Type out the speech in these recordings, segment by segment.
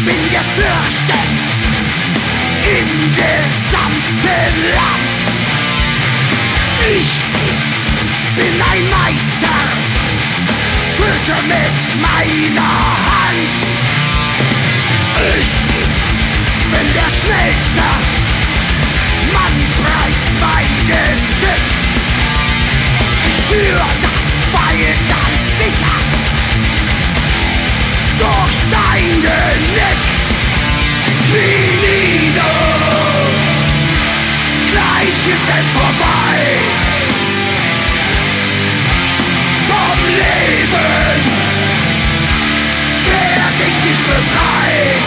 bin gefürchtet im gesamten Land. Ich bin ein Meister, töte mit meiner Hand. Ich bin der Schnellste, Mann preist mein Geschick. Ich führ das Beil ganz sicher durch dein Genick. Knie nieder, gleich ist es vorbei. Vom Leben werd ich dich befreien.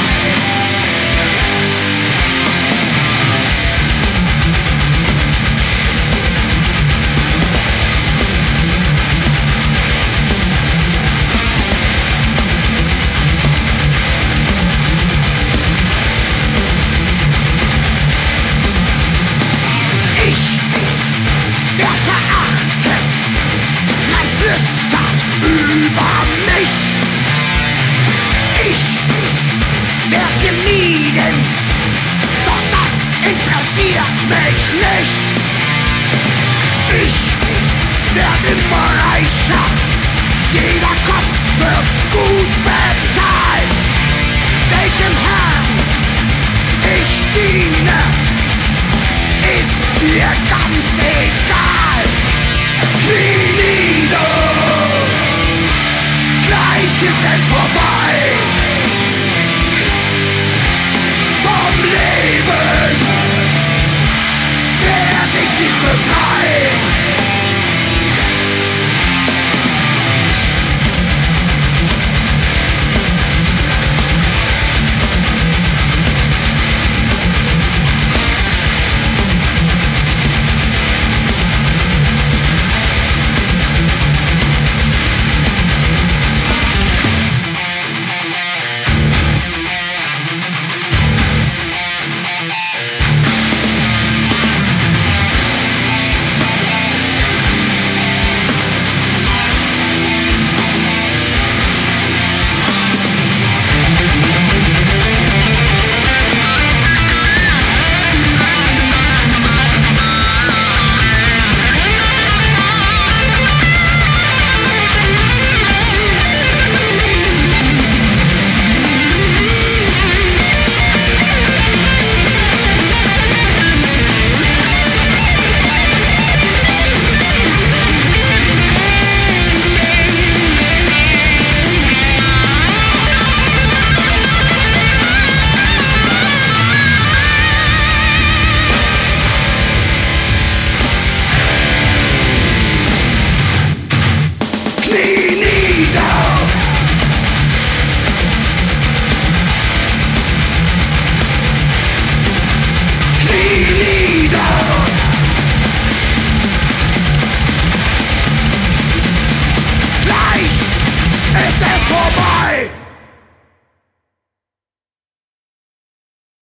Gemieden, doch das interessiert mich nicht. Ich werd immer reicher, jeder Kopf wird gut